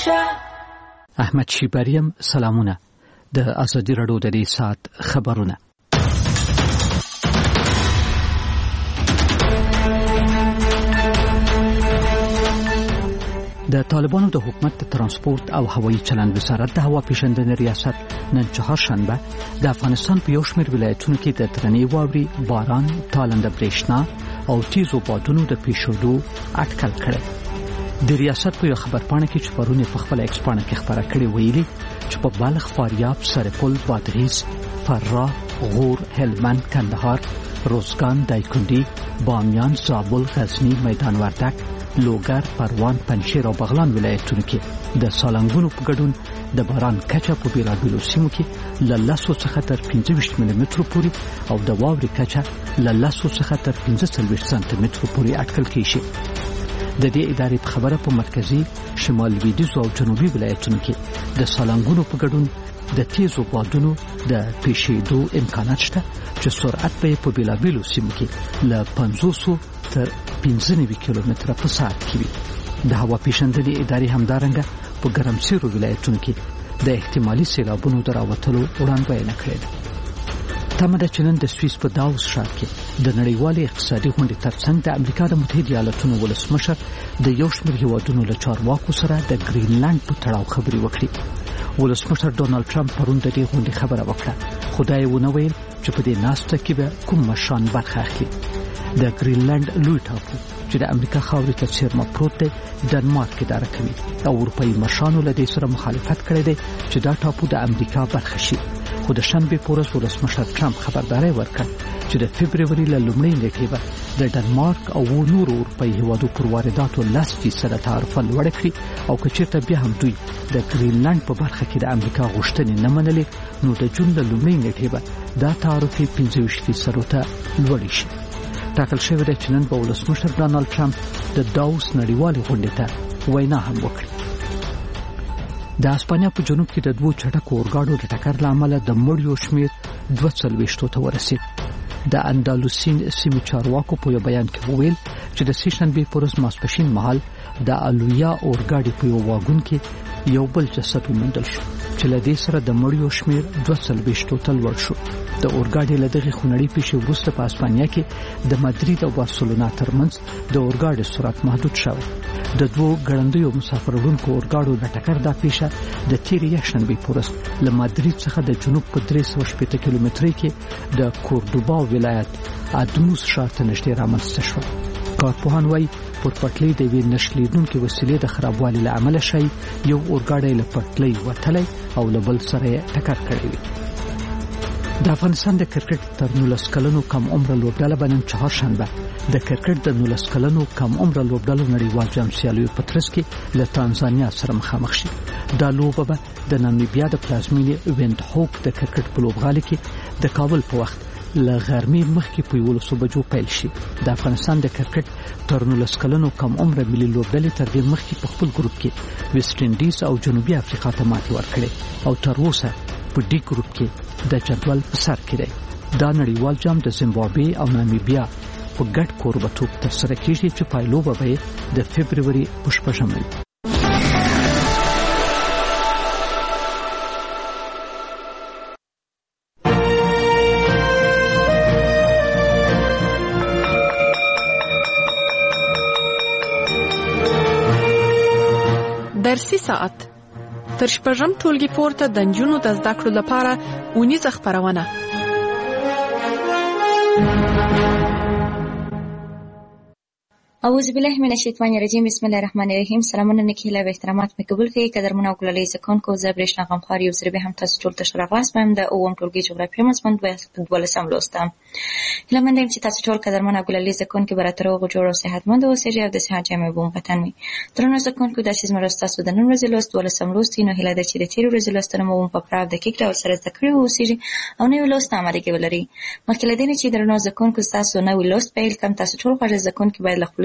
احمد شیبریم سلامونه. د ازادي رادیو د دې سات خبرونه. د طالبانو د حکومت د ترانسپورت او هوایي چلند وزارت د هوا پیژندنې ریاست نن چهارشنبه د افغانستان په یو شمېر ولایتونو کې د درنې واورې، باران، تالنده برېښنا او تیزو بادونو د پیښېدو اټکل کړی. د ریاست په یو خبرپاڼه کې چې پرون په خپل ایکس پاڼه کې خبره کړې ویلي چې په بلخ، فاریاب، سرپل، بادغیس، فراه، غور، هلمند، کندهار، روزګان، دایکنډي، بامیان، زابل، غزني، میدان وردګ، لوګر، پروان، پنجشیر او بغلان ولایتونو کې د سالنګونو په ګډون د باران کچه په بیلابیلو سیمو کې له 10 څخه تر 25 ملي مترو پورې او د واورې کچه له 10 څخه تر 45 سانتي مترو پورې اټکل کیږي. د دې ادارې په خبره په مرکزی، شمال لویدیځ او جنوبي ولایتونو کې د سالنګونو په ګډون د تیزو بادونو د پیښېدو امکانات شته چې سرعت به په بیلابیلو سیمو کې له 500 تر 15 کیلومتره په ساعت کې وي. د هوا پیژندنې ادارې همدارنګه په ګرمسیرو ولایتونو کې د احتمالي سیلابونو د راوتلو وړاندوینه کړې ده. تمه ده چې نن د سویس په داوس ښار کې د نړیوالې اقتصادي غونډې ترڅنګ د امریکا د متحده ایالاتونو ولسمشر د یو شمېر هیوادونو له چارواکو سره د ګرینلند په تړاو خبرې وکړي. ولسمشر ډونالد ټرمپ پرون د دې غونډې خبره وکړه، خو دا یې ونه ویل چې په دې ناسته کې به کوم مشران برخه اخلي. د ګرینلند لوی ټاپو چې د امریکا خاورې ته څیرمه پروت دی، ډنمارک اداره کوي او اروپایي مشرانو له دې سره مخالفت کړی دی چې دا ټاپو د امریکا برخه شي. خو د شنبې په ورځ ولسمشر ټرمپ خبرداری ورکړ چې د فبروري له لومړۍ نیټې به د ډنمارک او نورو اروپایي هیوادو پر وارداتو 10% تعرفه لوړه کړي او که چېرته بیا هم دوی د ګرینلند په برخه کې د امریکا غوښتنې نه منلې نو د جون له لومړۍ نیټې به دا تعرفې 25% ته لوړې شي. ټاکل شوی دی چې نن به ولسمشر ډونالد ټرمپ د داوس نړیوالې غونډې ته وینا هم وکړي. د اسپانیا په جنوب کې د دوه چټکو اورګاډو د ټکر له امله د مړیو شمېر 42 ته ورسید. د اندالوسین سیمې چارواکو په یو بیان کې وویل چې د سې شنبې په ورځ ماسپښین مهال د الویا اورګاډي په یو واګون کې یو بل جسد وموندل شو چې له دې سره د مړیو شمېر 42 ته لوړ شو. د اورګاډي له دغې خونړۍ پیښې وروسته په اسپانیا کې د مادرید او بارسلونا ترمنځ د اورګاډي سرعت محدود شو. د دوه ګړندیو مسافر وړونکو اورګاډو د ټکر دا پیښه د تیرې یکشنبې په ورځ له مادرید څخه د جنوب په 380 کیلومترۍ کې د کورډوبا ولایت ادموس ښار ته نږدې رامنځته شوه. کارپوهان وایي پر پټلۍ د یوې نښلیدونکې وسیلې د خرابوالي له امله شي یو اورګاډی له پټلۍ وتلی او له بل سره یې ټکر کړی وي. د افغانستان د کرکټ تر 19 کلنو کم عمر لوبډله به نن چهارشنبه د کرکټ د 19 کلنو کم عمر لوبډلو نړیوال جام سیالیو په ترڅ کې له تانزانیا سره مخامخ شي. دا لوبه به د نامیبیا د پلازمینې ویند هوک د کرکټ په لوبغالي کې د کابل په وخت له غرمې مخکې په 11 بجو پیل شي. د افغانستان د کرکټ تر 19 کلنو کم عمر ملي لوبډلې تر دې مخکې په خپل ګروپ کې ویسټ انډیز او جنوبي افریقا ته ماتې ورکړې او تر اوسه په ډي ګروپ کې د جدول په سر کې دی. دا نړیوال جام د زیمبابوې او نامیبیا په ګډ کوربتوب ترسره کیږي چې پایلوبه به د فبروري په 8 درسي ساعت تر شپږم ټولګي پورته د نجونو د زده کړو لپاره اونیزه خپرونه. اعوذ بالله من الشیطان الرجیم. بسم الله الرحمن الرحیم. سلامونه نکهله و احترامات مې قبول کړئ. قدرمنو ګلالي زکونکو زبرشنا غمخار یو زری به هم تاسو ټول ته شراغاس پم د اوم ټولګي جغرافیه مضمون 12 لوستم. لمندم چې تاسو ټول قدرمنو ګلالي زکونکو براتر او جوړ او صحتمند اوسئ او د صحت جامع بوم وطن می. درنو زکونکو د سیمه راستاسو د نن ورځې لوست 12 لوست نه هله د چې د تیر ورځې لوستنه مو په پراو د کیک ډول سره ذکر اوسئ او نو لوست عملي کې ولري. مخکې لدې چې درنو زکونکو تاسو نو لوست پیل کم تاسو ټول غواړئ زکونکو باید خپل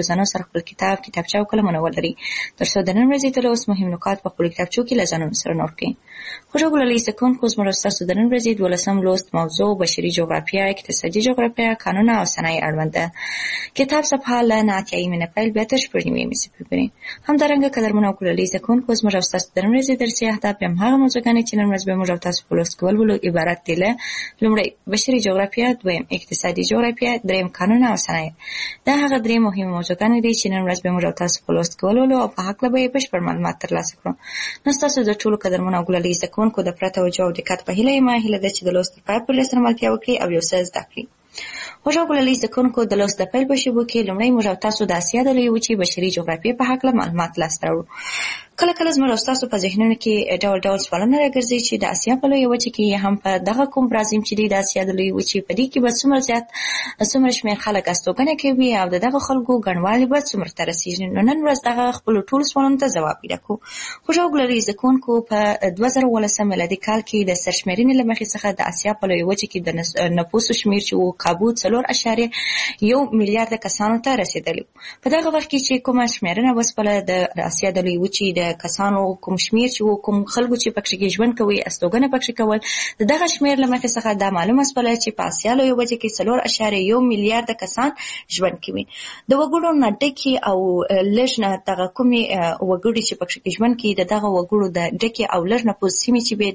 خپل ځانو سره خپل کتابچه او قلمونه ولري ترڅو د نن ورځې تر اوسه مهم نکات په خپل کتابچو کې له ځانونو سره نوٹ کړئ. خوږو ګلالي زده کوونکو زموږ ستاسو د نن ورځې 12 لوست موضوع بشري جغرافیه، اقتصادي جغرافیه، قانون او صنایع اړوند ده. کتاب صفحه له 9 نه پیل بیا تر 14 مې بګورئ. همدارنګه قدرمنو ګلالي زده کوونکو زموږ ستاسو د نن ورځې درسي اهداف هم هغه موضوعګانې چې نن ورځ به موږ تاسو په لوست کې ولولو عبارت دي له لومړی بشري جغرافیه، دویم اقتصادي جغرافیه، دریم قانون او صنایع. دا هغه درې مهمه موضوعګانې دي چې نن ورځ به موږ تاسو په لوست کې ولولو او په هکله به یې بشپړ معلومات ترلاسه کړو. نو ستاسو د ټولو قدرمنو ګلالي زده کوونکو د پوره توجه او دقت په هیله یم ده چې د لوست په پای پورې سره ملتیا وکړي او یو څه زده کړي. خوږو ګلالي زده کوونکو د لوست د پیل په شیبو کې لومړی موږ تاسو د اسیا د لویې وچې بشري جغرافیې په هکله معلومات لاسته راوړو. کله کله زموږ تاسو په ذهنونو کې ډول ډول سوالونه راګرځي چې د اسیا په لویې وچې کې هم په دغه کوم برازیم چې د اسیا د لویې وچې په دې کې به څومره شمېر خلک استوګنه کوي او د دغه خلکو ګڼوالی به څومره ته رسېږي. نو نن ورځ دغه خپلو ټولو سوالونو ته ځواب پیدا کړو. خوږو ګلالي زده کوونکو په 2018 میلادي کال کې د سرشمېرنې له مخې څخه د اسیا په لویې وچې کې د نفوسو شمېر چې و کابو 4.1 میلیارده کسانو ته رسېدلی. په دغه وخت کې چې کومه شمېرنه وسپله د اسیا د لویې وچې د کسانو کوم شمېر چې و کوم خلکو چې پکې ژوند کوي استوګنه پکې کول د دغه شمېر له مخې څخه دا معلومه سپله چې په اسیا لویې وچې کې 4.1 میلیارده کسان ژوند کوي. د وګړو نه ډکې او لږ نه دغه کومې وګړي چې پکې ژوند کوي د دغه وګړو د ډکې او لږ نفوس سیمې چې به د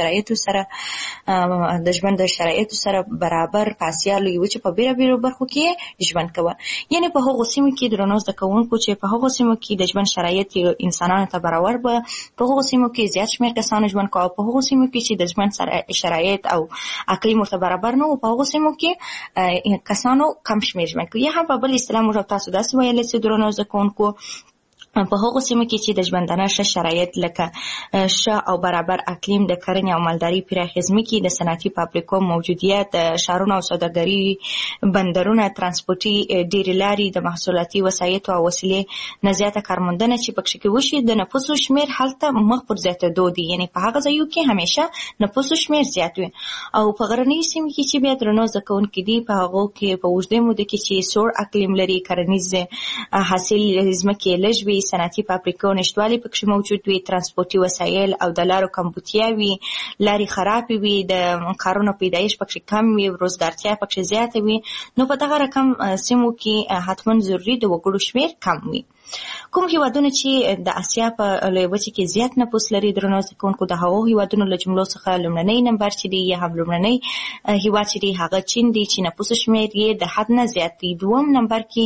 ژوند د شرایطو سره برابر په اسیا لویې وچې په بیلابیلو برخو کې ژوند کوي. یعنې په هغو سیمو کې درنو زده کوونکو چې په هغو سیمو کې د ژوند شرایط انسانانو ته برابر به په هغو سیمو کې زیات شمېر کسانو ژوند کوي. په هغو سیمو کې چې د ژوند شرایط او اقلیم ورته برابر نه و په هغو سیمو کې کسانو کم شمېر ژوند کوي. یا هم په بل اصطلاح موږ تاسو داسې ویلی چې درنو زده کوونکو په هغو سیمو کې چې د ژوندانه ښه شرایط لکه ښه او برابر اقلیم، د کرنې او مالدارۍ پراخې ځمکې، د صنعتي فابریکو موجودیت، د ښارونو او سوداګرۍ بندرونه، ترانسپورټي ډېرې لارې، د محصولاتي وسایطو او وسیلې نه زیاته کارموندنه چې پکې وشي، د نفوسو شمېر هلته مخ پر زیاتېدو دی. یعنې په هغه ځایو کې همیشه نفوسو شمېر زیات وي. او په غرنیو سیمو کې چې بیا درنو زده کوونکي دي په هغو کې په اوږدې موده کې چې سوړ اقلیم لري، کرنیز حاصل ځمکې لږ وي، صنعتي فابریکو نشتوالی پکې موجود وي، ترانسپورټي وسایل او د لارو کمبودتیا وي، لارې خرابې وي، د کارونو پیدایش پکې کم وي، روزګارتیا پکې زیاته وي. نو په دغه رقم سیمو کې حتما ضروري د وګړو شمېر کم وي. کوم هیوادونه چې د اسیا په لویې وچې کې زیات نفوس لري درنو زده کوونکو د هغو هیوادونو له جملو څخه لومړنی نمبر چې دی یا هم لومړنی هیواد چې دی هغه چین دی چې نفوسو شمېر یې د حد نه زیات دی. دوم نمبر کې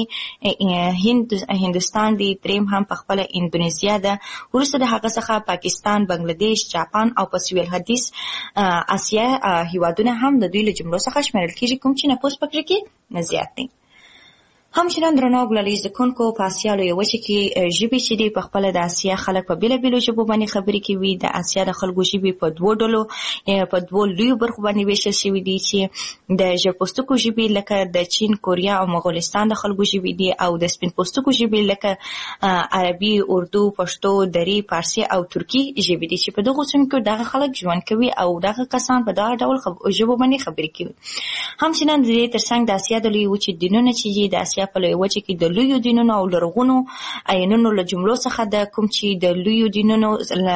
هندوستان دی، دریم هم په خپله اندونیزیا ده، وروسته د هغه څخه پاکستان، بنګلادیش، جاپان او په سویل ختیځ اسیا هیوادونه هم د دوی له جملو څخه شمیرل کېږي کوم چې نفوس پکې کې زیات دی. همچنان درنو ګلالي زده کوونکو په اسیا لویې وچې کې ژبې چې دي په خپله د اسیا خلک په بېلابېلو ژبو باندې خبرې کوي. د اسیا د خلکو ژبې په دوو لویو برخو باندې ویشل شوي دي چې د ژړ پوستکو ژبې لکه د چین، کوریا او مغولستان د خلکو ژبې دي، او د سپین پوستکو ژبې لکه عربي، اردو، پښتو، دري، فارسي او ترکي ژبې دي چې په دغو سیمو کې دغه خلک ژوند کوي او دغه کسان په دغه ډول ژبو باندې خبرې کوي. همچنان د دې ترڅنګ د اسیا د لویې وچې دینونه چې دي د اسیا په لویې وچې کې د لویو دینونو او لرغونو آیینونو له جملو څخه د کوم چې د لویو دینونه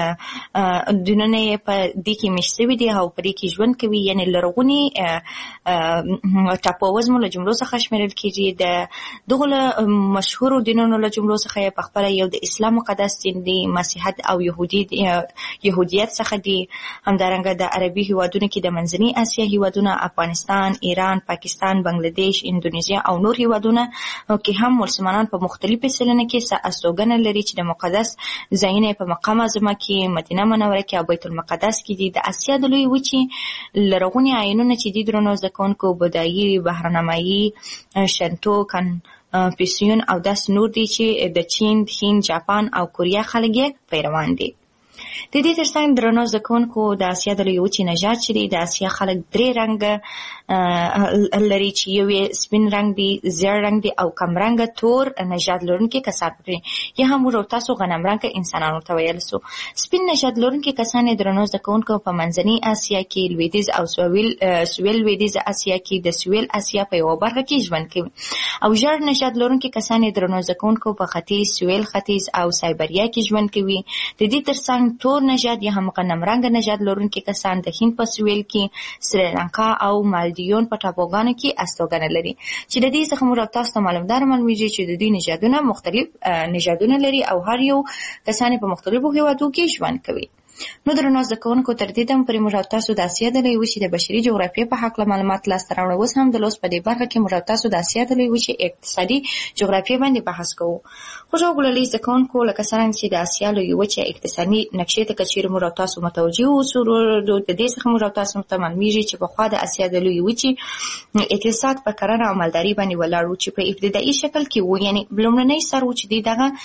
یې په دې کې میشت شوي دي او په دې کې ژوند کوي. یعنې لرغوني ټاپووزمو له جملو څخه شمیرل کېږي. د دغو مشهورو دینونو له جملو څخه یې په خپله یو د اسلام مقدس دین دی، مسیحیت او یهودیت څخه دي. همدارنګه د عربي هیوادونو کې د منځنۍ اسیا هیوادونه افغانستان، ایران، پاکستان، بنګلادیش، اندونیزیا او نور هیوادونه کې هم مسلمانان په مختلفو سلنه کې استوګنه لري چې د مقدس ځایونه په مقام اعظمه کې، مدینه منوره کې او بیت المقدس کې دي. د اسیا د لویې وچې لرغوني آیینونه چې دي درنو زده کوونکو بودایي، بهرنمایي، شنتو، کنفوسیون او داسې نور دي چې د چین، هند، جاپان او کوریا خلک یې پیروان دي. د دې ترڅنګ درنو زده کوونکو د اسیا د لویې وچې نژاد چې دی د اسیا خلک درې رنګه لري چې یو سپین رنګ دی، زیړ رنګ دی او کم رنګه تور نژاد لرونکي کسان پکې، یا هم موږ تاسو غنم رنګه انسانانو ته ویل سو. سپین نژاد لرونکي کسان درنو زده کوونکو په منځنۍ اسیا کې، لویدیځ او سویل لویدیځ اسیا کې، د سویل اسیا په یوه برخه کې ژوند کوي. او ژړ نژاد لرونکي کسان درنو زده کوونکو په ختیځ، سویل ختیځ او سایبریا کې ژوند کوي. د دې ترڅنګ تور نژاد یا هم غنم رنګه نژاد لرونکي کسان د هند په سویل کې، سریلانکا او مالدیون په ټاپوګانو کې استوګنه لري، چې د دې څخه موږ تاسو ته معلومیږي چې د دې نژادونه مختلف نژادونه لري او هر یو کسان په مختلفو هیوادو کې ژوند کوي. نو درنو زده کوونکو، تر دې دمه پورې موږ تاسو د اسیا د لویې وچې د بشري جغرافیې په هکله معلومات لاسته راوړل. اوس هم د لوست په دې برخه کې موږ تاسو د اسیا د لویې وچې اقتصادي جغرافیې باندې بحث کوو. خوږو ګلالي زده کوونکو، لکه څرنګه چې د اسیا لویې وچې اقتصادي نقشې ته که چیرې موږ تاسو متوجه اوسو، د دې څخه موږ تاسو ته معلومیږي چې پخوا د اسیا د لویې وچې اقتصاد په کرنه او مالداري باندې ولاړ و، چې په ابتدایي شکل کې و، یعنی لومړنی سر و چې دوی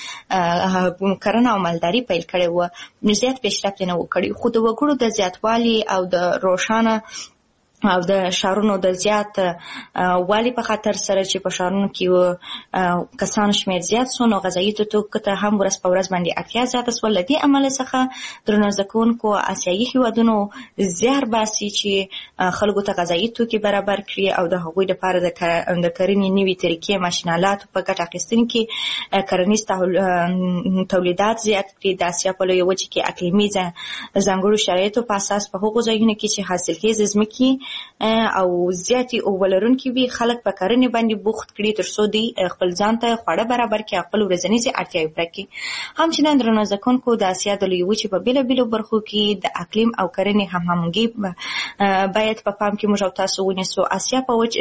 دغه کرنه او مالداري پیل کړې وه، زیات پیشرفت نه و کړی. خو د وګړو د زیاتوالي او د روښانه او د شهرونو د زیات والي په خاطر سره چې په شهرونو کې کسانو شمېر زیات سو، نو غذایي توکو ته هم ورځ په ورځ باندې اړتیا زیاته سوه. له دې امله څخه درنو زده کوونکو اسیایي هېوادونو زیار باسي چې خلکو ته غذایي توکي برابر کړي او د هغوی دپاره د کرنې نوي طریقې، ماشینالاتو په ګټه اخیستنې کې کرنیز تولیدات زیات کړي. د اسیا په لویه وچه کې اقلیمي ځانګړو شرایطو په اساس په هغو ځایونو کې چې حاصلخیزه ځمکې او زیاتې اوبه لرونکي وي، خلک په کرنې باندې بوخت کړي تر څو دوی خپل ځان ته خواړه برابر کړي، خپل ورځنیزې اړتیاوې پوره کړي. همچنان درنو زده کوونکو، د اسیا د لویې وچې په بېلابېلو برخو کې د اقلیم او کرنې همغږي باید په پام کې موږ او تاسو ونیسو. اسیا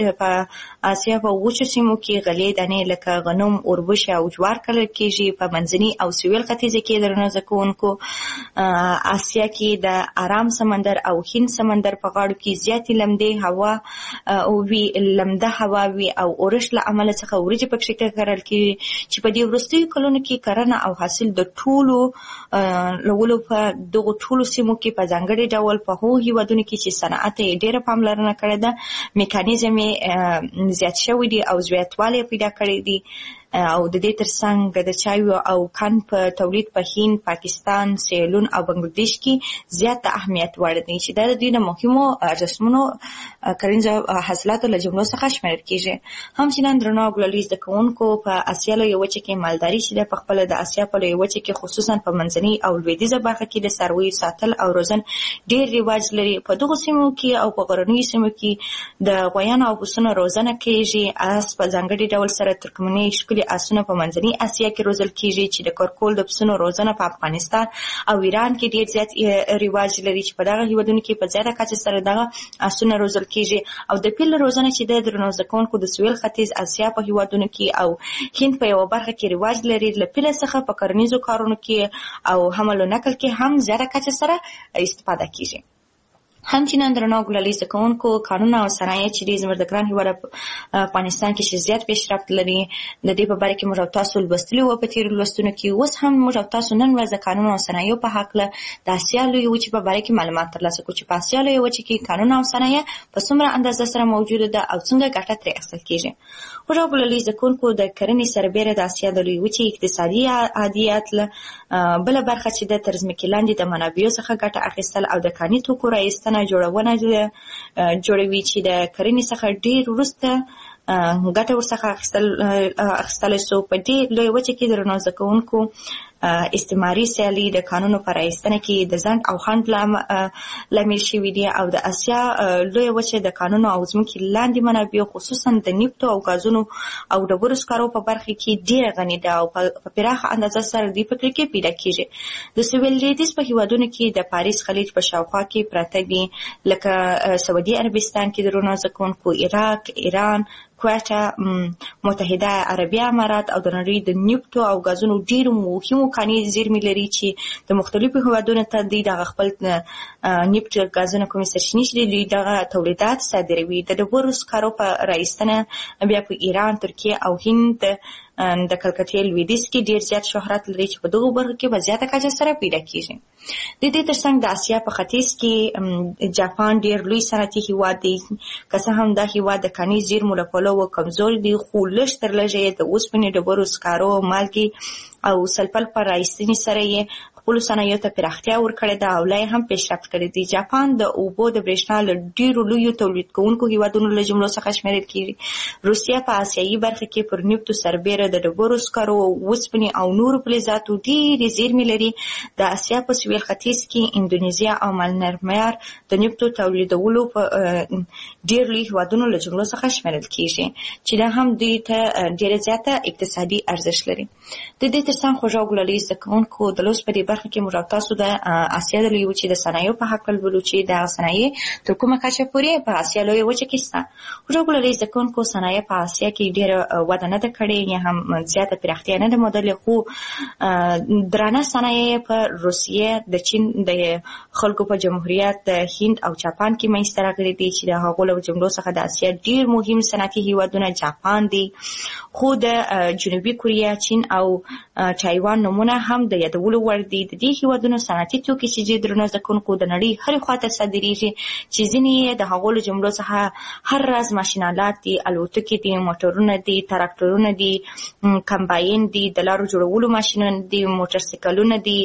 په وچو سیمو کې غلې دانې لکه غنم، اوربشې او جوار کرل کېږي. په منځني او سویل ختیځ کې درنو زده کوونکو، اسیا کې د ارام سمندر او هند سمندر په غاړو کې زیاتې لمده هوا وي او اورښت له امله څخه وریجې پکې کرل کېږي، چې په دې وروستیو کلونو کې کرنه او حاصل د ټولو لولو په دغو ټولو سیمو کې په ځانګړي ډول په هغو هېوادونو کې چې صنعت یې ډېره پاملرنه کړې ده، میکانیزم یې زیات شوی دی او زیاتوالی پیدا کړی دی. او د دې ترڅنګ د چایو او کان په تولید په هند، پاکستان، سیریلیون او بنګلاديش کې زیات اهمیت وړ دی، چې دا د دوی د مهمو ارزښتمنو کرنیزو حاصلاتو له جملو څخه شمېرل کېږي. همچنان درنو ګلالي زده کوونکو، په اسیا لویه وچه کې مالداري چې ده، په خپله د اسیا په لویه وچه کې خصوصا په منځنۍ او لویدیځه برخه کې د څارویو ساتل او روزن ډېر رواج لري. په دغو سیمو کې او په غرنیو سیمو کې د غویانو او پسونو روزنه کېږي. اس په ځانګړي ډول سره ترکمنۍ ښکلي اسونه په منځنۍ اسیا کې روزل کېږي، چې د کورکول د پسونو روزنه په افغانستان او ایران کې ډېر زیات رواج لري، چې په دغه هېوادونو کې په زیاته کچه سره دغه اسونه روزل کېږي. او د پیل روزنه چې د درنو زده کوونکو د سویل ختیځ اسیا په هېوادونو کې او هند په یوه برخه کې رواج لري. له پیله څخه په کرنیزو کارونو کې او حمل و نقل کې هم زیاته کچه سره استفاده کېږي. همچنان درنو ګلالي زده کوونکو، کانونه او صنایع چې دي زموږ د ګران هېواد افغانستان کې چې زیات پیشرفت لري، د دې په باره کې موږ تاسو لوستلي وو په تېرو لوستونو کې. اوس هم موږ تاسو نن ورځ د کانونو او صنایعو په هکله د اسیا لویې وچې په باره کې معلومات ترلاسه کړو، چې په اسیا لویې وچې کې کانونه او صنایع په څومره اندازه سره موجوده ده او څنګه ګټه ترې اخیستل کېږي. خوږو ګلالي زده کوونکو، د کرنې سربېره د اسیا د لویې وچې اقتصادي عادیات بله برخه چې د تر ځمکې لاندې د منابعو څخه ګټه اخیستل او د کاني توکو رایستنه جوړونه جوړوي، چې د کرنې څخه ډېر وروسته ګټه ورڅخه اخیستلی سو. په دې لویه وچه کې درنو زده کوونکو، استعماري سیالي د کانونو په رایستنه کې د ځنډ او خنډ لامل شوي دي، او د اسیا لویه وچه د کانونو او ځمکې لاندې منابعو خصوصا د نفتو او غازونو او ډبرو سکرو په برخه کې ډېره غني ده او په پراخه اندازه سره دوی په کې پیدا کېږي. د سویل لویدیځ په هېوادونو کې د پاریس خلیج په شاوخوا کې پراته دي، لکه سعودي عربستان کې درنو زده کوونکو، عراق، ایران، کویټه، متحده عربي امارات او د نړۍ د نفتو او غازونو ډېرو مهمو کاني زیرمې لري چې د مختلفو هیوادونو ته د خپل نفت غازونه کومې سرچینې چې دي دغه تولیدات صادروي. د ډبرو سکرو په راایستنه بیا په ایران، ترکیه او هند د کلکتې لویدیځ کې ډیر زیات شهرت لري چې په دغه برخو کې په زیاته کچه سره پیدا کیږي. د دې ترڅنګ د اسیا په ختیځ کې جاپان ډیر لوی صنعتي هیواد دی، که څه هم دا هیواد د کاني زیرمو له پلوه کمزور دی، خو لږ تر لږه د اوسپنې، ډبرو سکرو، مالګې او سلفر په راایستنې سره یې خپلو صنایعو ته پراختیا ورکړې ده او لا یې هم پیشرفت کړی دی. جاپان د اوبو د برېښنا له ډیرو لویو تولید کوونکو هیوادونو له جملو څخه شمیرل کیږي. روسیه په اسیایي برخه کې پر نفتو سربیره د ډبرو سکرو، اوسپنې او نورو فلزاتو ډېرې زیرمې لري. د اسیا په سویل ختیځ کې اندونیزیا او مالنرمیار د نفتو تولیدولو په ډېر لوی هیوادونو له جملو څخه شمیرل کیږي چې دا هم دوی ته ډېره زیاته اقتصادي ارزښت لري. د دې ترڅنګ خوږه ګلالۍ زده کوونکو د لوست په دې برخه کې موږ تاسو د اسیا د لویې وچې د صنایعو په هکله لولو چې د صنایع تر کومه کچه پورې په اسیا لویه وچه کې شته. خوږه ګلالۍ زده کوونکو صنایع په اسیا کې ډېره وده نه ده کړې یا هم زیاته پراختیا نه ده موندلې، خو درانه صنایع په روسیه، د چین د خلکو په جمهوریت، د هند او جاپان کې منځته راغلي دي چې د هغو له جملو څخه د اسیا ډېر مهم صنعتي هیوادونه جاپان دي، خو د جنوبي کوریا، چین او تایوان نومونه هم د یادولو وړ دي. د دې هیوادونو صنعتي توکي چې درنو زده کوونکو د نړۍ هرې خواته صادریږي چې ځینې یې د هغو له جملو څخه هر راز ماشینالات دي، الوتکې دي، موټرونه دي، تراکتورونه دي، کمباین دي، د لارو جوړولو ماشینونه دي، موټرسایکلونه دي،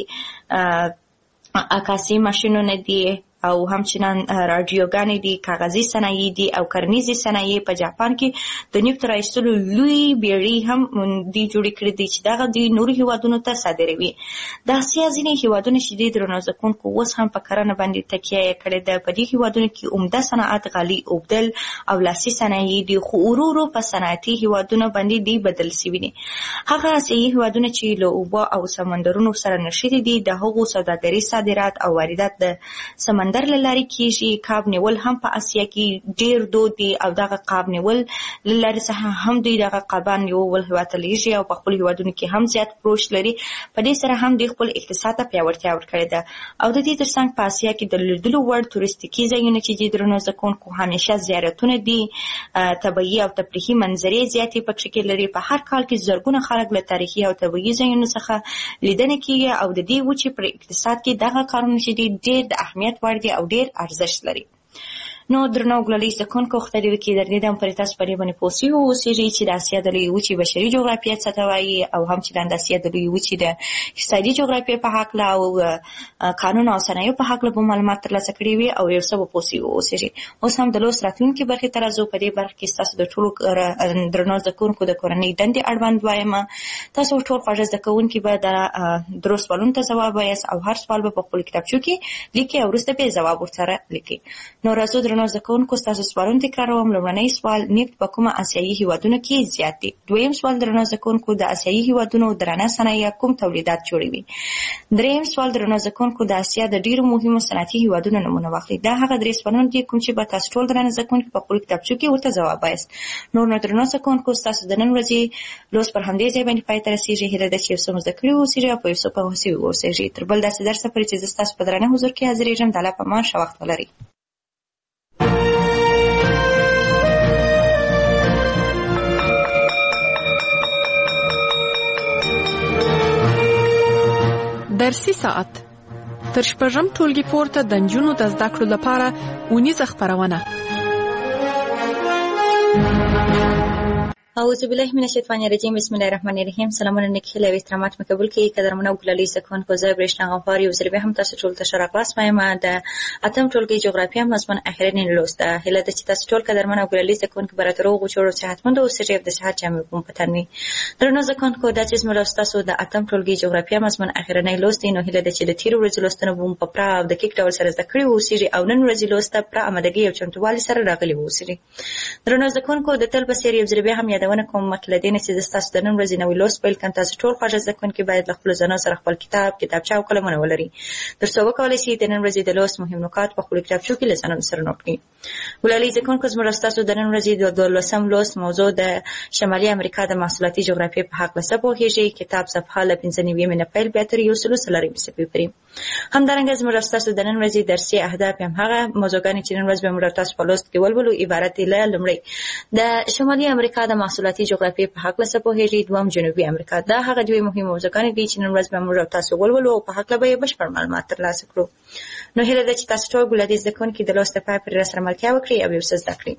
عکاسي ماشینونه دي او همچنان رادیوګانې دي، کاغذي صنایع دي او کرنیزې صنایع. په جاپان کې د نفت راایستلو لوی بیړۍ هم دوی جوړې کړې دي چې دغه دوی نورو هیوادونو ته صادروي. د اسیا ځینې هیوادونه چې دي درنو زده کوونکو اوس هم په کرنه باندې تکیه یې کړې ده. په دې هیوادونو کې عمده صنعت غالۍ اوبدل او لاسي صنایع دي، خو ورو ورو په صنعتي هیوادونو باندې دی بدل شوي دي. هغه اسیایي هیوادونه چې له اوبو او سمندرونو سره نښتي دي د هغو سوداګري، صادرات او واردات د سمندر له لارې کیږي. کاب نیول هم په اسیا کې ډیر دود دی او دغه قاب نیول له لارې څخه هم دوی دغه قابان نیول هیواد ته لیږي او په خپلو هیوادونو کې هم زیات فروش لري. په دې سره هم دوی خپل اقتصاد ته پیاوړتیا ورکړې ده. او د دې ترڅنګ په اسیا کې د لیدلو وړ توریستیکي ځایونه چې دي درنو زده کوونکو همیشه زیارتونه دي، طبیعي او تفریحي منظرې زیاتې پکې کې لري. په هر کال کې زرګونه خلک له تاریخي او طبیعي ځایونو څخه لیدنه کوي او د دې وچې پر اقتصاد کې دغه کارونه چې دي ډیر د اهمیت وړ دي او ډیر ارزښت لري. نو درنو ګلالۍ زده کوونکو خدای دې وکړي درنې دم پر تاسو باندې باندې پوه شئ اوسېږئ چې د اسیا د لویې وچې بشري جغرافیه څه ته وایي او هم چې د اسیا د لویې وچې د اقتصادي جغرافیې په هکله او قانون او صنایعو په هکله به معلومات ترلاسه کړي وي او یو څه به پوه شئ اوسېږئ. اوس هم د لوست راتلونکي برخې ته راځو. په دې برخه کې ستاسو د ټولو درنو زده کوونکو د کورنۍ دندې اړوند وایم. تاسو ټول خوږه زده کوونکي به د درو سوالونو ته ځواب وایاست او هر سوال به په خپل کتابچو کې لیکي او وروسته به ځواب ورسره لیکي. نو راځو درنو زده کوونکو ستاسو سوالونه تکراروم. لومړنی سوال، نفت په کومه اسیایي هیوادونو کې زیات دی؟ دویم سوال درنو زده کوونکو، د اسیایي هیوادونو درانه صنایع کوم تولیدات جوړوي؟ دریم سوال درنو زده کوونکو، د اسیا د ډیرو مهمو صنعتي هیوادونو نومونه واخلئ. دا هغه درې سوالونه دي کوم چې به تاسو ټول درنو زده کوونکي په خپل کتابچو کې ورته ځواب وایاست. نور نو درنو زده کوونکو ستاسو د نن ورځې لوست پر همدې ځای باندې پای ته رسیږي. هیله ده چې یو څه مو زده کړي اوسېږئ او په یو څه پوه شوي اوسېږئ. تر بل داسې درسه پورې چې زه ستاسو په درانه حضور کې حاضرېږم، د الله په امان ښه وخت ولرئ. درسي ساعت تر شپږم ټولګي پورته د نجونو د زده کړو لپاره اونیزه خپرونه. اعوذ بالله من الشیطان الرجیم. بسم الله الرحمن الرحیم. سلامونه نیکهیله او احترامات مې قبول کړئ. قدرمنو ګلالۍ زده کوونکو، زه برېښنا غفار یو ځل بیا هم تاسو ټول ته ښه راغلاست وایم. د اتم ټولګي جغرافیه مضمون اخرنی لوست ده. هیله ده چې تاسو ټول قدرمنو ګلالۍ زده کوونکو به راته روغ او جوړ او صحتمند اوسئ او د صحت جامې مو په تن وي. درنو زده کوونکو، دا چې زموږ لوست تاسو د اتم ټولګي جغرافیه مضمون اخرنی لوست دی. نو هیله ده چې د تېرو ورځو لوستونه به مو په پوره او دقیق ډول سره زده کړي اوسئ او نن ورځې لوست ته پوره آمادګي او چمتووالي سره راغلي اوسئ. درنو زده کوونکو، د تل په څېر یو ځل بیا هم یادونه کوم مخکې له دې نه چې تاسو د نن ورځې نوې لوست پیل کړئ، تاسو ټول خوږ زده کوونکي باید له خپل ځانونو سره خپل کتاب، کتابچه او قلمونه ولري ترڅو وکولای شي د نن ورځې د لوست مهم نکات په خپل کتابچو کې له ځانونو سره نوٹ کړئ. ګلالۍ زده کوونکو زموږ تاسو د نن ورځې د 12 لوست موضوع د شمالي امریکا د محصولاتي جغرافیې په حق له پوهیږي. کتاب صفحه له 95 نه پیل بیا تر 130 صفحې پورې. همدارنګه زموږ تاسو د نن ورځې درسي اهداف هم هغه موضوعګانې چې نن ورځ به موږ تاسو په لوست کې ولولو عبارت دي له لومړی د شمالي امریکا د محصولاتي جغرافیې په حق له پوهیږي، دوم جنوبي امریکا. دا هغه دوی مهمه موضوعګانې دي چې نن ورځ به موږ تاسو ولولو او په حق له به بشپړ معلومات ترلاسه کړو. نو هیله ده چې تاسو ټول ګلالۍ زده کوونکي د لوست په پای پورې سره ملتیا وکړئ او یو څه زده کړئ.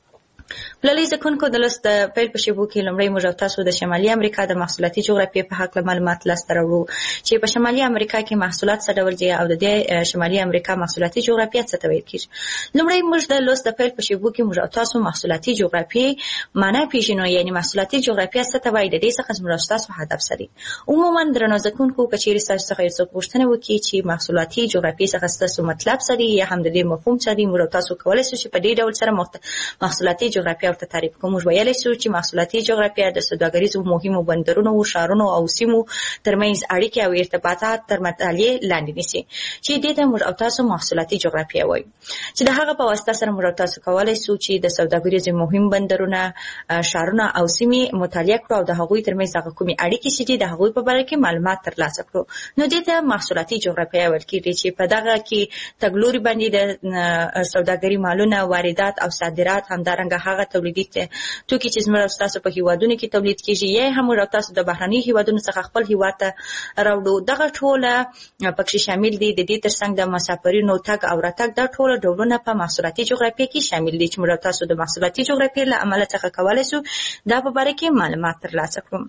ګلالۍ زده کوونکو د لوست د پیل په شیبو کې لومړی موږ تاسو د شمالي امریکا د محصولاتي جغرافیې په حق له معلومات لاسته راوړو چې په شمالي امریکا کې محصولات څه ډول دي او د دې شمالي امریکا محصولاتي جغرافیه څه ته ویل کېږي. لومړی موږ د لوست د پیل په شیبو کې موږ تاسو محصولاتي جغرافیې معنی پیژنو، یعنی محصولاتي جغرافیه څه ته وایي، د دې څخه موږ تاسو هدف څه دی. عموما درنو زده کوونکو که چیرې تاسو څخه یو څه پوښتنه وکړي چې محصولاتي جغرافیې څخه ستاسو مطلب څه دی یا هم د دې مفهوم څه دی، موږ تاسو کولای شئ چې په دې ډول سره محصولاتي جغرافیه ورته تعریف کوم. موږ ویلی شو چې محصولاتي جغرافیه د سوداګریزو مهمو بندرونو، ښارونو او سیمو ترمنځ اړیکې او ارتباطات تر مطالعې لاندې نیسي چې دې ته موږ تاسو محصولاتي جغرافیه وایو، چې د هغه په واسطه سره موږ تاسو کولای شو چې د سوداګریزو مهم بندرونه، ښارونه او سیمې مطالعه کړو او د هغوی ترمنځ هغه کومې اړیکې چې د هغوی په باره کې معلومات ترلاسه کړو. نو دې ته محصولاتي جغرافیه ویل کېږي چې په دغه کې تګلوري باندې د سوداګري مالونه، واردات او صادرات، همدارنګه هغه تولیدي توکي چې زموږ تاسو په هیوادونو کې تولید کیږي یا هم تاسو د بهرني هیوادونو څخه خپل هیواد ته راوړو، دغه ټوله پکې شامل دي. د دې ترڅنګ د مسافرینو تګ او راتګ دا ټول ډولونه په محصولاتي جغرافیه کې شامل دي چې موږ تاسو د محصولاتي جغرافیې له امله څخه کولای شو دا په باره کې معلومات ترلاسه کړو.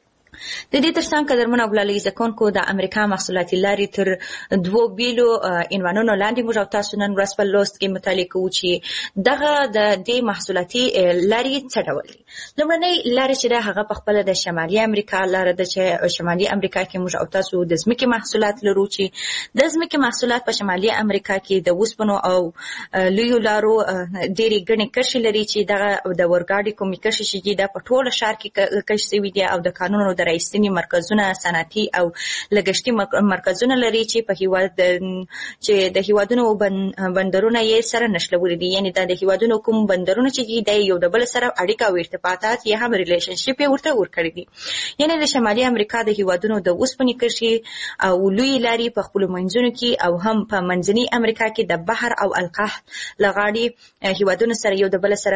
د دې ترڅنګ قدرمنو ګلالۍ زده کوونکو د امریکا محصولاتي لارې تر دوو بیلو عنوانونو لاندې موږ تاسو نن ورځ په لوست کې مطالعه کوو چې دغه د دې محصولاتي لارې څه ډول دي. لومړنۍ لارې چې ده هغه په خپله د شمالي امریکا لاره ده چې شمالي امریکا کې موږ تاسو د ځمکې محصولات لرو چې د ځمکې محصولات په شمالي امریکا کې د اوسپنو او لویو لارو ډېرې ګڼې کرښې لري چې دغه د اورګاډي کومې کرښې چې دي دا په ټوله ښار کې کش شوي دي او د قانونو د رایستنې مرکزونه، صنعتي او لګښتي مرکزونه لري چې په هیواد چې د هیوادونو بندرونه یې سره نښلولي دي، یعنې دا د هیوادونو کوم بندرونه چې دي د یو د بل سره اړیکه او ارتباطات یا هم ریلیشنشپ یې ورته ورکړي دي. یعنې د شمالي امریکا د هیوادونو د اوسپنې کرښې او لویې لارې په خپلو منځونو کې او هم په منځني امریکا کې د بحر او القاح له غاړې هیوادونو سره یو د بل سره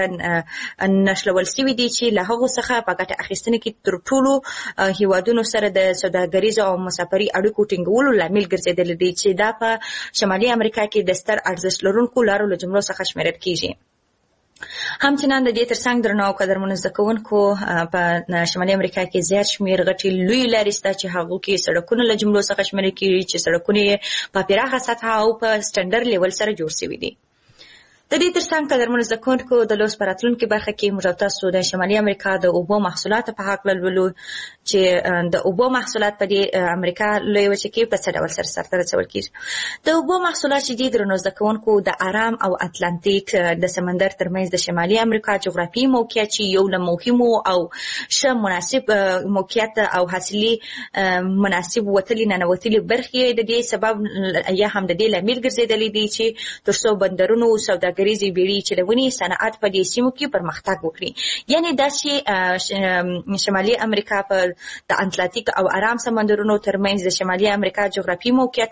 نښلول شوي دي چې له هغو څخه په ګټه اخیستنې کې تر ټولو هیوادونو سره د سوداګریزو او مسافري اړیکو ټینګولو لامل ګرځېدلی دی چې دا په شمالي امریکا کې د ستر ارزښت لرونکو لارو له جملو څخه شمیرل کیږي. همچنان د دې ترڅنګ درنو او قدرمنو زده کوونکو په شمالي امریکا کې زیات شمېر غټې لویې لارې شته چې هغو کې سړکونه له جملو څخه شمیرل کیږي چې سړکونه یې په پراخه سطحه او په سټنډرډ لیول سره جوړ شوي دي. د دې ترڅنګ قدرمنو زده کوونکو د لوست په راتلونکي برخه کې موږ تاسو د شمالي امریکا د اوبو محصولاتو په هکله لولو چې د اوبو محصولات په دې امریکا لویه وچه کې په څه ډول سرته رسول کېږي. د اوبو محصولات چې دي درنو زده کوونکو د ارام او اتلانتیک د سمندر ترمنځ د شمالي امریکا جغرافیایي موقعیت چې یو له مهمو او ښه مناسب موقعیت او حاصلي مناسب وتلي ننوتلي برخې د دې سبب یا هم د دې لامل ګرځېدلی دي چې تر څو بندرونو سوداګریزې بیړۍ چلونې صنعت په دې سیمو کې پرمختګ وکړي. یعنې داسې شمالي امریکا په د اتلانتیک او ارام سمندرونو ترمنځ د شمالي امریکا جغرافیایي موقعیت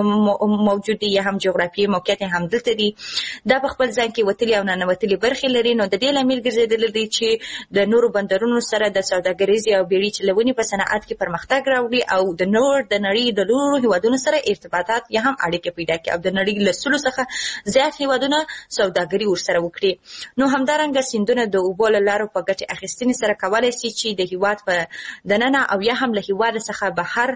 موجود دی یا هم جغرافیایي موقعیت هم دلته دی. دا په خپل ځان کې وتلي او ننوتلي برخې لري. نو د دې لامل ګرځېدلی دی چې د نورو بندرونو سره د سوداګریزې او بیړۍ چلونې په صنعت کې پرمختګ راوړي او د نړۍ د نورو هیوادونو سره ارتباطات یا هم اړیکې پیدا کړي او د نړۍ له سلو څخه زیات هیوادونه سوداګري ورسره وکړي. نو همدارنګه سیندونه د اوبو له لارو په ګټې اخیستنې سره کولی شي چې د هیواد په دننه او یا هم له هیواد څخه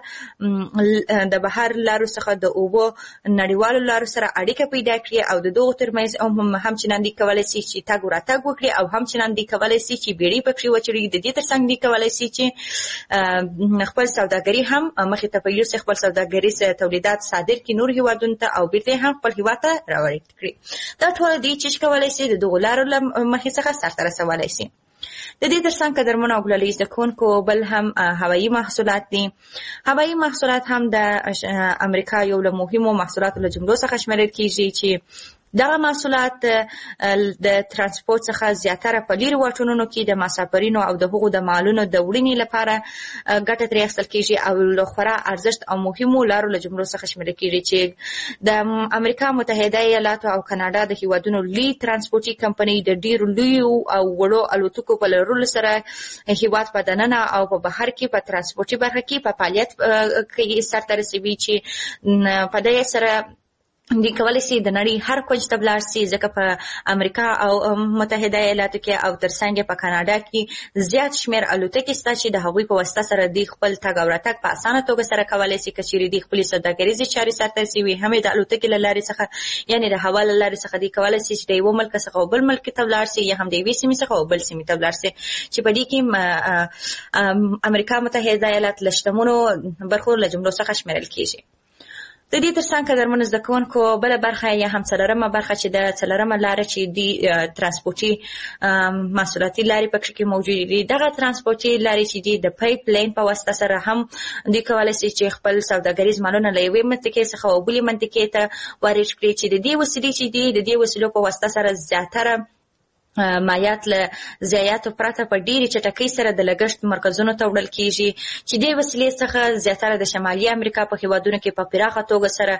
د بهر لارو څخه د اوبو نړیوالو لارو سره اړیکه پیدا کړي او د دغو ترمنځ همچنان دي کولی شي چې تګ وراتګ وکړي او همچنان دي کولی شي چې بیړۍ پکې وچړي. د دې ترڅنګ دي کولی شي چې خپل سوداګري هم مخې ته پیل شي، خپل سوداګریز تولیدات صادر کړي نور هیوادونو ته او بیرته هم خپل هیواد ته راوړي کړي. دا ټول دي چې کولی شي د دغو لارو له مخې څخه سرته رسولی شي. د دې ترڅنګ قدرمنو او ګلالي زده کوونکو بل هم هوایي محصولات دي. هوایي محصولات هم د امریکا یو له مهمو محصولاتو له جملو څخه شمیرل کیږي چې دغه محصولات د ترانسپورت څخه زیاتره په لیرې واټونونو کې د مسافرینو او د هغو د مالونو د وړینې لپاره ګټه ترې اخیستل کیږي او له خورا ارزښت او مهمو لارو له جملو څخه شمیرل کیږي چې د امریکا متحده ایالاتو او کاناډا د هیوادونو لوی ترانسپورتي کمپنۍ د ډیرو لویو او وړو الوتکو په لرلو سره هیواد په دننه او په بهر کې په ترانسپورتي برخه کې په فعالیت کې سرته رسوي چې په دې سره دی کولای شي د نړۍ هر کونج ته ولاړ شي، ځکه په امریکا او متحده ایالاتو کې او ترڅنګ په کاناډا کې زیات شمیر الوتکې شته چې د هغوی په واسطه سره دی خپل تګ او راتګ په اسانه توګه سره کولای شي، که چیرې دی خپل سوداګریزې چارې سرته رسوي هم د الوتکې له لارې څخه یعنې د هوا له لارې څخه دی کولای شي چې د یو ملک څخه بل ملک ته ولاړ شي یا هم د یوې سیمې څخه بل سیمې ته ولاړ شي، چې په دې کې امریکا متحده ایالات له شتمنو برخو له جملو څخه شمیرل کیږي. د دې ترڅنګ قدرمنو زده کوونکو بله برخه یا هم څلورمه برخه چې د څلورمه لاره چې د ترانسپورتي محصولاتي لارې پکې کې موجود دي، دغه ترانسپورتي لارې چې د پایپ لاین په واسطه سره هم دوی کولی شي چې خپل سوداګریز مالونه له یوې منطقې څخه بلې منطقې ته وارد کړي، چې د دې وسیلې چې دي د دې وسیلو په واسطه سره زیاتره مایات له ضایعاتو پرته په ډېرې چټکۍ سره د لګښت مرکزونو ته وړل کیږي، چې دې وسیلې څخه زیاتره د شمالي امریکا په هیوادونو کې په پراخه توګه سره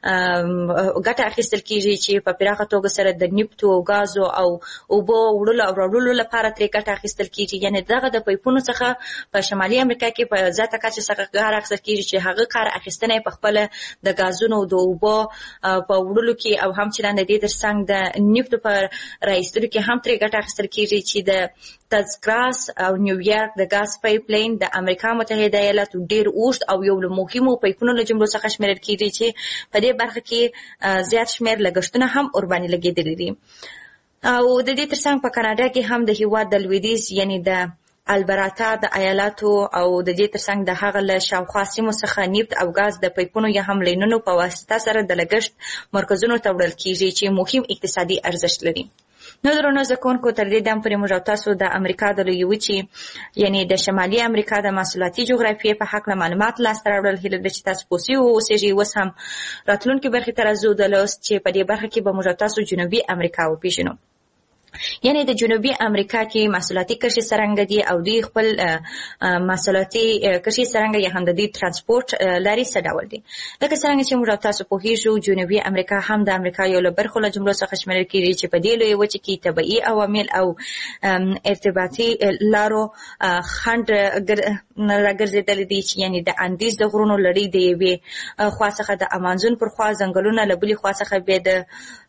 ګټه اخیستل کیږي، چې په پراخه توګه سره د نفتو او غازو او اوبو وړلو او راوړلو لپاره ترې ګټه اخیستل کیږي. یعنې دغه د پایپونو څخه په شمالي امریکا کې په زیاته کچه څخه کار اخیستل کیږي، چې هغه کار اخیستنه په خپل د غازونو د اوبو په وړلو کې او هم چې د دې ترڅنګ د نفتو په راایستلو کې هم ګټه اخیستل کیږي، چې د تزګراس او نیویارک د غاز پایپ لاین د امریکا متحده ایالاتو ډیر اوږد او یو له مهمو پایپونو له جملو څخه شمیرل کیږي، چې په دې برخه کې زیات شمیر لګښتونه هم ورباندې لګېدلي دي. او د دې ترڅنګ په کاناډا کې هم د هیواد د لویدیځ یعنی د البراتا د ایالاتو او د دې ترڅنګ د هغه له شاوخوا سیمو څخه نفت او غاز د پایپونو یا هم لینونو په واسطه سره د لګښت مرکزونو ته وړل کیږي، چې مهم اقتصادي ارزښت لري. نو درنو زده کوونکو تر دې دم پورې موږ او تاسو د امریکا د لویې وچې یعنې د شمالي امریکا د محصولاتي جغرافیې په هکله معلومات لاسته راوړل. هیله ده چې تاسو پوه سوي واوسېږئ. اوس هم راتلونکې برخې ته راځو د لوست، چې په دې برخه کې به موږ او تاسو جنوبي امریکا وپېژنو. یعنی د جنوبي امریکا کې محصولاتي کرښې څرنګه دي او دوی خپل محصولاتي کرښې څرنګه یا هم د دوی ترانسپورت لارې څه ډول دي. لکه څرنګه چې موږ تاسو پوهیږو جنوبي امریکا هم د امریکا یو له برخو له جملو څخه شمیرل کیږي، چې په دې لویې وچې کې طبیعي عوامل او ارتباطي لارو خنډ راګرځېدلي دي، چې یعنې د اندیز د غرونو لړۍ د یوې خوا څخه د امازون پر خوا ځنګلونه، له بلې خوا څخه بیا د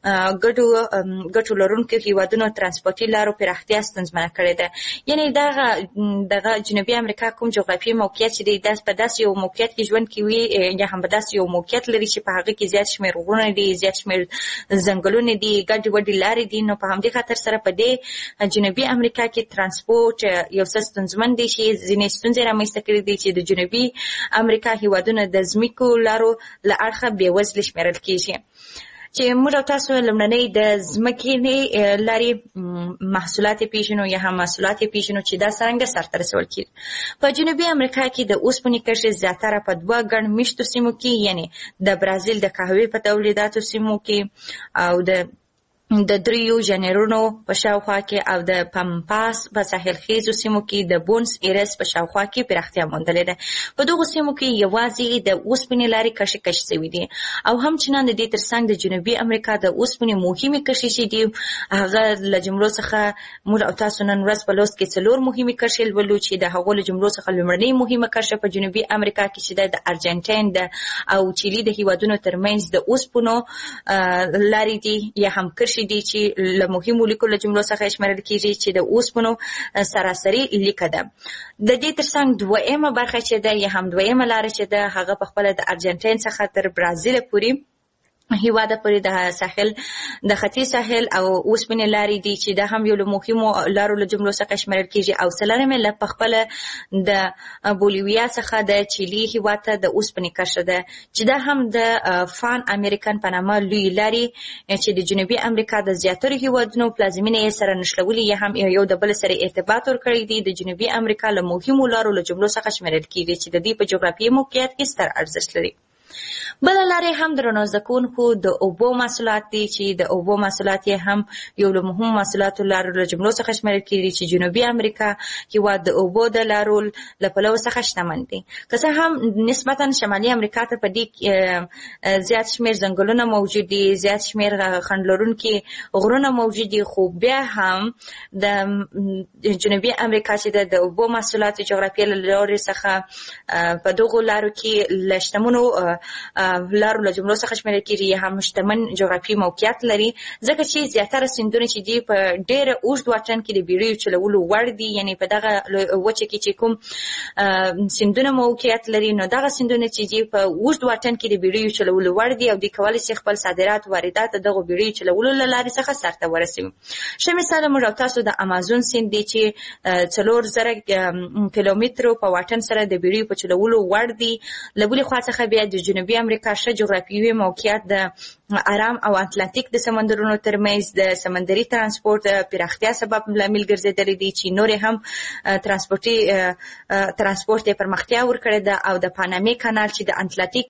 ګټو لرونکو هیوادونو ترانسپورتي لارو پراختیا ستونزمنه کړې ده. یعنې دغه جنوبي امریکا کوم جغرافیایي موقعیت چې دی په داسې یو موقعیت کې ژوند کوي یا هم په داسې یو موقعیت لري چې په هغه کې زیات شمېر غرونه دي، زیات شمېر ځنګلونه دي، ګډې وډې لارې دي. نو په همدې خاطر سره په دې جنوبي امریکا کې ترانسپورت یو څه ستونزمن دی، چې ځینې ستونزې رامنځته کړي دي، چې د جنوبي امریکا هیوادونه د ځمکو لارو له اړخه بېوزلي شمېرل کېږي. چې موږ او تاسو لومړنۍ د ځمکنۍ لارې محصولات پیژنو یا هم محصولات پیژنو چې دا څرنګه سرته رسول کېږي. په جنوبي امریکا کې د اوسپنې کرښې زیاتره په دوه ګڼ میشتو سیمو کې، یعنې د برازیل د قهوې په تولیداتو سیمو کې او د دریو ژانرونو په شاوخوا کې او د پمپاس په ساحل خیزو سیمو کې د بونس ایرس په شاوخوا کې پراختیا موندلې ده. په دغو سیمو کې یوازې د اوسپنې لارې کرښې کشف شوي دي او هم چنان د دې ترڅنګ د جنوبي امریکا د اوسپنې مهمې کرښې چې دي هغه له جملو څخه موږ او تاسو نن ورځ په لوست کې څلور مهمې کرښې لولو، چې د هغو له جملو څخه لومړنۍ مهمه کرښه په جنوبي امریکا کې چې د ارجنټاین او چیلي د هیوادونو ترمنځ د اوسپنو لارې دي یا هم کرښې دي، چې له مهمو لیکو له جملو څخه شمیرل کیږي، چې د اوسپنو سراسري لیکه ده. د دې ترڅنګ دویمه برخه چې ده یا هم دویمه لاره چې ده هغه په خپله د ارجنټاین څخه تر برازیل پورې هیواده پورې د ساحل د ختیځ ساحل او اوسپنې لارې دي چې دا هم یو له مهمو لارو له جملو څخه شمیرل کیږي او څلورمه له پخپله د بولیویا څخه د چیلي هیواد ته د اوسپنې کرښه ده چې دا هم د فان امریکن په نامه لوی لارې چې د جنوبي امریکا د زیاترو هیوادونو پلازمینې یې سره نښلولي یا هم یو د بل سره ارتباط ورکړی دی د جنوبي امریکا له مهمو لارو له جملو څخه شمیرل کیږي چې د دې په جغرافیایي موقعیت کې ستر ارزښت لري. بل لارې هم درنو زکونکو د اوبو محصولات دي چې د اوبو محصولات هم یو له مهمو محصولاتو لارو له جملو څخه شمیرل کیږي چې جنوبي امریکا هیواد د اوبو د لارو له پلوه څخه شتمن دي که څه هم نسبتا شمالي امریکا ته په دې زیات شمیر ځنګلونه موجود دي زیات شمیر خنډ لرونکي غرونه موجود دي خو بیا هم د جنوبي امریکا چې د اوبو محصولاتو جغرافیه له لارې څخه په دغو لارو کې له شتمنو لارو له جملو څخه شمیرل کیږي هم شتمن جغرافیایي موقعیت لري ځکه چې زیاتره سیندونه چې دي په ډېر اوږد واټن کې د بیړیو چلولو وړ دي یعنی په دغه وچه کې چې کوم سیندونه موقعیت لري نو دغه سیندونه چې دي په اوږد واټن کې د بیړیو چلولو وړ دي او د کولی شي خپل صادرات واردات دغه بیړیو چلولو له لارې څخه سرته ورسوي. ښه مثال موږ او تاسو د امازون سیند دی چې 4000 کیلومترو په واټن سره د بیړیو په چلولو وړ دي. له بلې خوا څخه بیا د جنوبي امریکا ښه جغرافیوي موقعیت د آرام او اتلانتیک د سمندرونو ترمنځ د سمندري ترانسپورت پراختیا سبب لامل ګرځېدلی دی چې نور هم ترانسپورت پرمختیا ورکړې ده او د پانامې کانال چې د اتلانتیک